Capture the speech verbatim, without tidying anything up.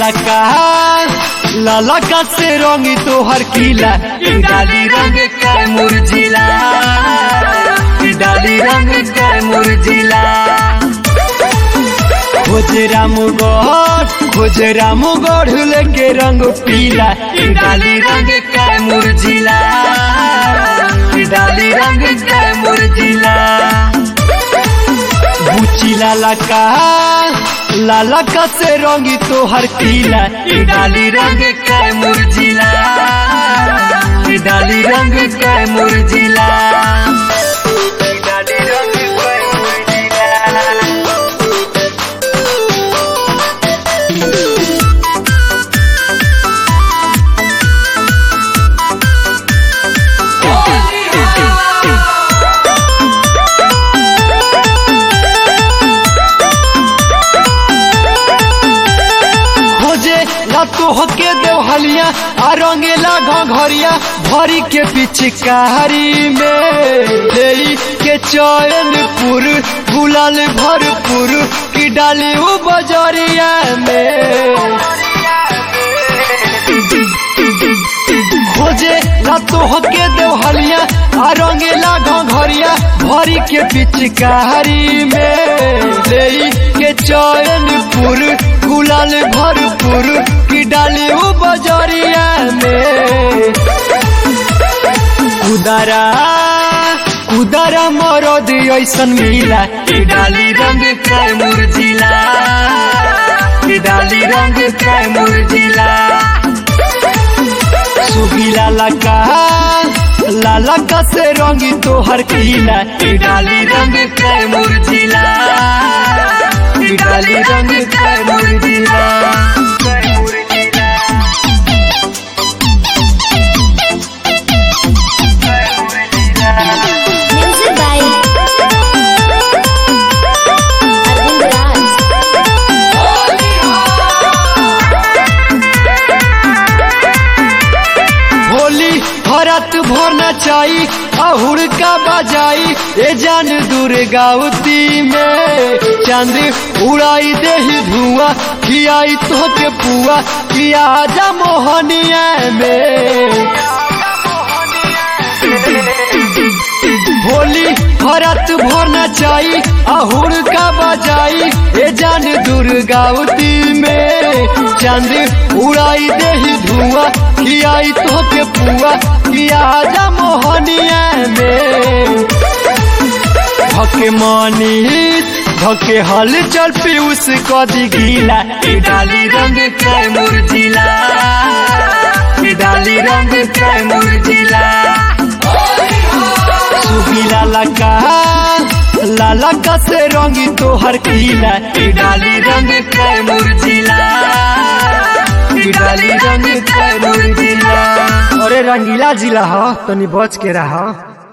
लाला का लाला का से रंगी तोहर किला डाली रंग कैमूर जिला डाली रंग कैमूर जिला खोज रामगढ़ खोज रामगढ़ लेके रंग पीला डाली रंग कैमूर जिला डाली रंग कैमूर जिला बुची लाला का लाला का से रंगी तोहर किला डाली रंग कैमूर जिला डाली रंग कैमूर जिला डाली रंग कैमूर जिला तो हके देवहलिया आ रंगेला घरिया भरी के पिचकारी में लेई के चैनपुर गुलाल भरपुर की डाली उ बजरिया में खोजे ला तो हके देवहलिया आ रंगेला घरिया भरी के पिचकारी में लेई के चैनपुर गुलाल भरपुर की डाली उ बजरिया में उदारा उदारा मरद ऐसन मिला डाली रंग कैमूर जिला डाली रंग कैमूर जिला सुगी लाला का लाला का से रंगी तोहर किला डाली रंग कैमूर जिला डाली रंग कैमूर जिला भरत भरना चाही अहुड़ का बजाई ए जान दुर्गावती में चांद उड़ाई देही धुआं खियाई तो के पुआ किया जा मोहनिया में होली भरत भरना चाही अहुड़ का बजाई ए जान दुर्गावती में चांद उड़ाई देही धुआं खियाई तो के पुआ किया जा मोहनिया में धके मनीत धके हल चल पीयूष कदी गीला डाली रंग कैमूर जिला डाली रंग कैमूर जिला सुगी लाला का लाला का से रंगी तोहर किला डाली रंग कैमूर जिला डाली रंग कैमूर जिला। अरे रंगीला जिला हो तनी बच के रहा।